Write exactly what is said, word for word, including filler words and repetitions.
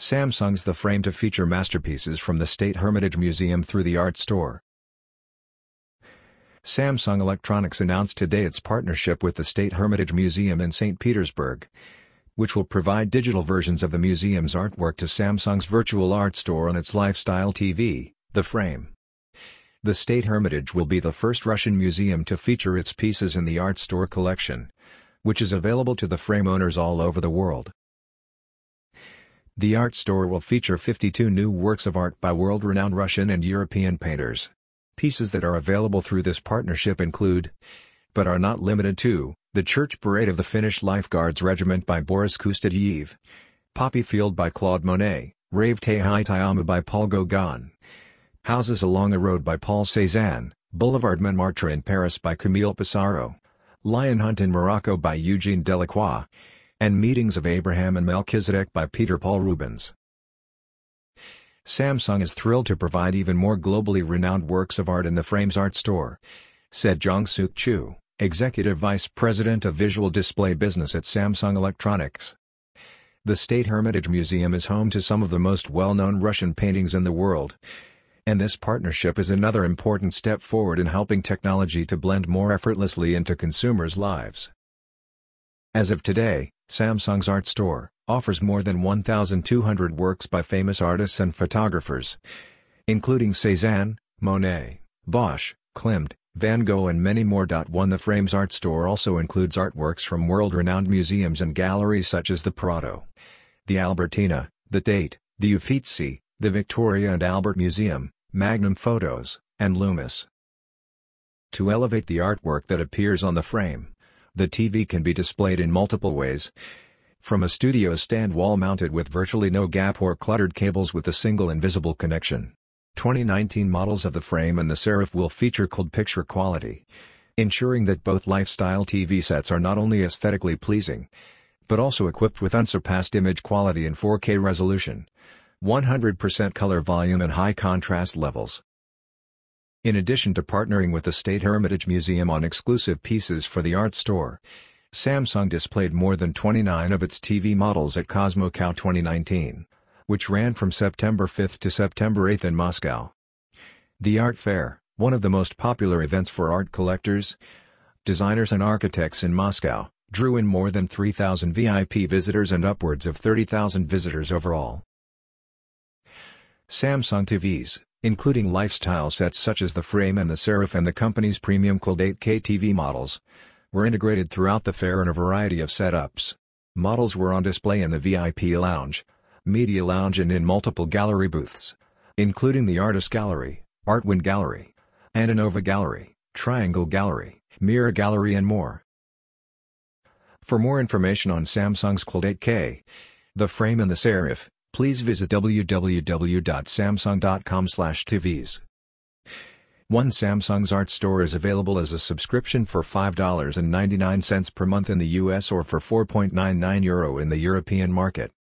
Samsung's The Frame to feature masterpieces from the State Hermitage Museum through the Art Store. Samsung Electronics announced today its partnership with the State Hermitage Museum in Saint Petersburg, which will provide digital versions of the museum's artwork to Samsung's virtual art store on its lifestyle T V, The Frame. The State Hermitage will be the first Russian museum to feature its pieces in the Art Store collection, which is available to The Frame owners all over the world. The Art Store will feature fifty-two new works of art by world-renowned Russian and European painters. Pieces that are available through this partnership include, but are not limited to, The Church Parade of the Finnish Lifeguards Regiment by Boris Kustadiev, Poppy Field by Claude Monet, Rave Te Haitayama by Paul Gauguin, Houses Along a Road by Paul Cézanne, Boulevard Montmartre in Paris by Camille Pissarro, Lion Hunt in Morocco by Eugene Delacroix, and Meetings of Abraham and Melchizedek by Peter Paul Rubens. Samsung is thrilled to provide even more globally renowned works of art in the Frame's Art Store, said Jong-Suk Chu, Executive Vice President of Visual Display Business at Samsung Electronics. The State Hermitage Museum is home to some of the most well-known Russian paintings in the world, and this partnership is another important step forward in helping technology to blend more effortlessly into consumers' lives. As of today, Samsung's Art Store offers more than one thousand two hundred works by famous artists and photographers, including Cézanne, Monet, Bosch, Klimt, Van Gogh and many more. one The Frame's Art Store also includes artworks from world-renowned museums and galleries such as the Prado, the Albertina, the Tate, the Uffizi, the Victoria and Albert Museum, Magnum Photos, and Loomis. To elevate the artwork that appears on the frame, the T V can be displayed in multiple ways. From a studio stand wall-mounted with virtually no gap or cluttered cables with a single invisible connection. twenty nineteen models of the Frame and the Serif will feature cold picture quality, ensuring that both lifestyle T V sets are not only aesthetically pleasing, but also equipped with unsurpassed image quality in four K resolution, one hundred percent color volume and high contrast levels. In addition to partnering with the State Hermitage Museum on exclusive pieces for the Art Store, Samsung displayed more than twenty-nine of its T V models at Cosmocow twenty nineteen, which ran from September fifth to September eighth in Moscow. The art fair, one of the most popular events for art collectors, designers and architects in Moscow, drew in more than three thousand V I P visitors and upwards of thirty thousand visitors overall. Samsung T Vs, including lifestyle sets such as the Frame and the Serif and the company's premium Q L E D eight K T V models, were integrated throughout the fair in a variety of setups. Models were on display in the V I P Lounge, Media Lounge and in multiple gallery booths, including the Artist Gallery, Artwind Gallery, Antonova Gallery, Triangle Gallery, Mirror Gallery and more. For more information on Samsung's Q L E D eight K, the Frame and the Serif, please visit w w w dot samsung dot com slash T Vs. One Samsung's Art Store is available as a subscription for five dollars and ninety-nine cents per month in the U S or for four point nine nine euro in the European market.